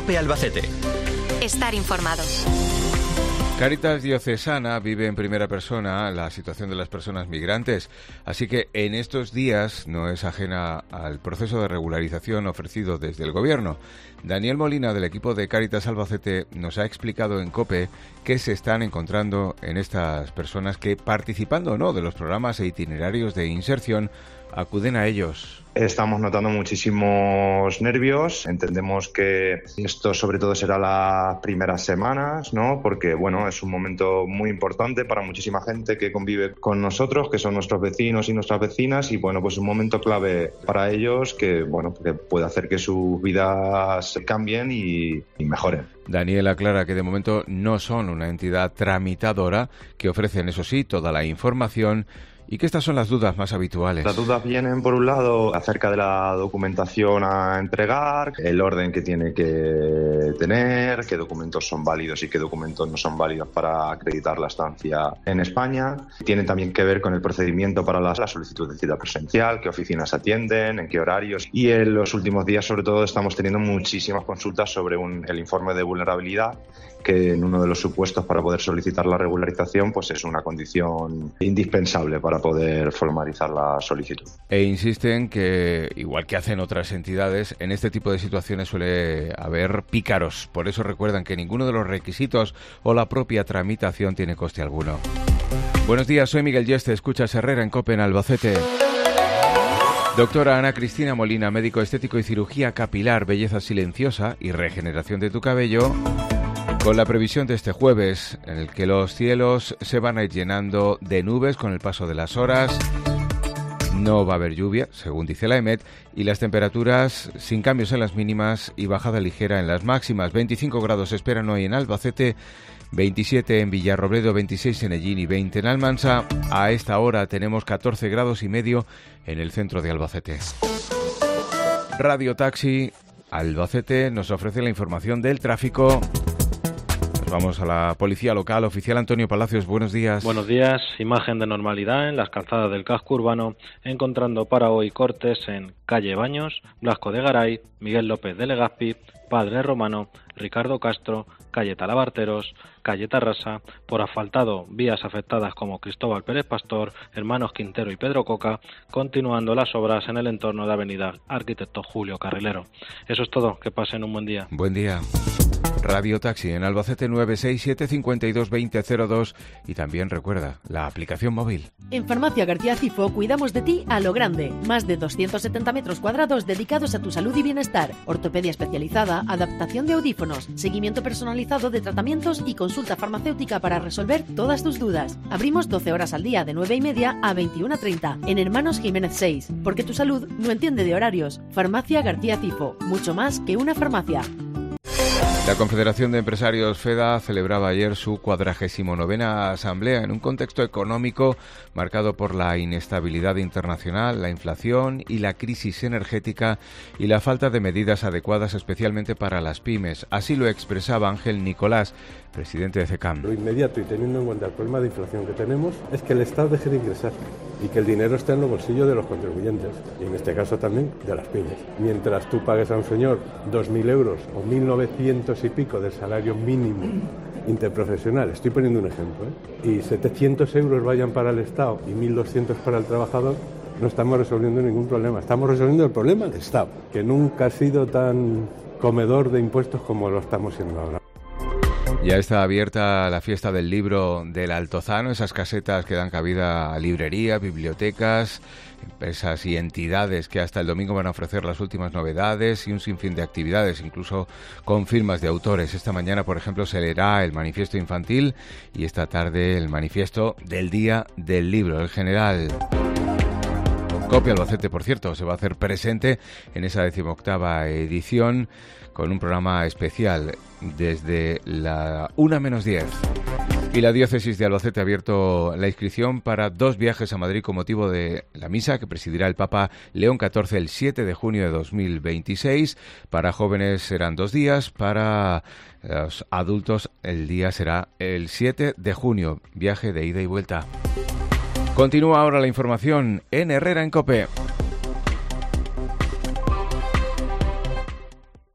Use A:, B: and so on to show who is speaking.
A: COPE Albacete.
B: Estar informado.
C: Cáritas Diocesana vive en primera persona la situación de las personas migrantes, así que en estos días no es ajena al proceso de regularización ofrecido desde el Gobierno. Daniel Molina, del equipo de Cáritas Albacete, nos ha explicado en COPE qué se están encontrando en estas personas que, participando o no de los programas e itinerarios de inserción, acuden a ellos.
D: Estamos notando muchísimos nervios. Entendemos que esto sobre todo será las primeras semanas, ¿no? Porque, bueno, es un momento muy importante para muchísima gente que convive con nosotros, que son nuestros vecinos y nuestras vecinas, y, bueno, pues un momento clave para ellos que, bueno, que puede hacer que sus vidas cambien y mejoren.
C: Daniel aclara que de momento no son una entidad tramitadora, que ofrecen, eso sí, toda la información, y que estas son las dudas más habituales.
D: Las dudas vienen, por un lado, acerca de la documentación a entregar, el orden que tiene que tener, qué documentos son válidos y qué documentos no son válidos para acreditar la estancia en España. Tiene también que ver con el procedimiento para la solicitud de cita presencial, qué oficinas atienden, en qué horarios. Y en los últimos días, sobre todo, estamos teniendo muchísimas consultas sobre el informe de vulnerabilidad, que en uno de los supuestos para poder solicitar la regularización pues es una condición indispensable para poder formalizar la solicitud.
C: E insisten que, igual que hacen otras entidades, en este tipo de situaciones suele haber pícaros. Por eso recuerdan que ninguno de los requisitos o la propia tramitación tiene coste alguno. Buenos días, soy Miguel Yeste, escuchas Herrera en COPE en Albacete. Doctora Ana Cristina Molina, médico estético y cirugía capilar, belleza silenciosa y regeneración de tu cabello, con la previsión de este jueves, en el que los cielos se van a ir llenando de nubes con el paso de las horas. No va a haber lluvia, según dice la EMET, y las temperaturas sin cambios en las mínimas y bajada ligera en las máximas. 25 grados se esperan hoy en Albacete, 27 en Villarrobledo, 26 en Ellín y 20 en Almansa. A esta hora tenemos 14 grados y medio en el centro de Albacete. Radio Taxi Albacete nos ofrece la información del tráfico. Vamos a la policía local. Oficial Antonio Palacios, buenos días.
E: Buenos días. Imagen de normalidad en las calzadas del casco urbano, encontrando para hoy cortes en calle Baños, Blasco de Garay, Miguel López de Legazpi, Padre Romano, Ricardo Castro, calle Talabarteros, calle Tarrasa, por asfaltado vías afectadas como Cristóbal Pérez Pastor, Hermanos Quintero y Pedro Coca, continuando las obras en el entorno de avenida Arquitecto Julio Carrilero. Eso es todo, que pasen un buen día.
C: Buen día. Radio Taxi en Albacete 967 52 2002 y también recuerda la aplicación móvil.
F: En Farmacia García Cifo cuidamos de ti a lo grande. Más de 270 metros cuadrados dedicados a tu salud y bienestar. Ortopedia especializada, adaptación de audífonos, seguimiento personalizado de tratamientos y consulta farmacéutica para resolver todas tus dudas. Abrimos 12 horas al día de 9:30 a 21:30 en Hermanos Jiménez 6. Porque tu salud no entiende de horarios. Farmacia García Cifo. Mucho más que una farmacia.
C: La Confederación de Empresarios FEDA celebraba ayer su 49ª asamblea en un contexto económico marcado por la inestabilidad internacional, la inflación y la crisis energética y la falta de medidas adecuadas especialmente para las pymes. Así lo expresaba Ángel Nicolás, presidente de CECAM.
G: Lo inmediato y teniendo en cuenta el problema de inflación que tenemos es que el Estado deje de ingresar y que el dinero esté en los bolsillos de los contribuyentes y en este caso también de las pymes. Mientras tú pagues a un señor 2.000 euros o 1.900 y pico del salario mínimo interprofesional, estoy poniendo un ejemplo, y 700 euros vayan para el Estado y 1.200 para el trabajador, no estamos resolviendo ningún problema, estamos resolviendo el problema del Estado, que nunca ha sido tan comedor de impuestos como lo estamos siendo ahora.
C: Ya está abierta la fiesta del libro del Altozano, esas casetas que dan cabida a librerías, bibliotecas, empresas y entidades que hasta el domingo van a ofrecer las últimas novedades y un sinfín de actividades, incluso con firmas de autores. Esta mañana, por ejemplo, se leerá el manifiesto infantil y esta tarde el manifiesto del Día del Libro. El general COPE Albacete, por cierto, se va a hacer presente en esa 18ª edición con un programa especial desde la 1:10. Y la Diócesis de Albacete ha abierto la inscripción para 2 viajes a Madrid con motivo de la misa que presidirá el Papa León XIV el 7 de junio de 2026. Para jóvenes serán 2 días, para los adultos el día será el 7 de junio, viaje de ida y vuelta. Continúa ahora la información en Herrera en COPE.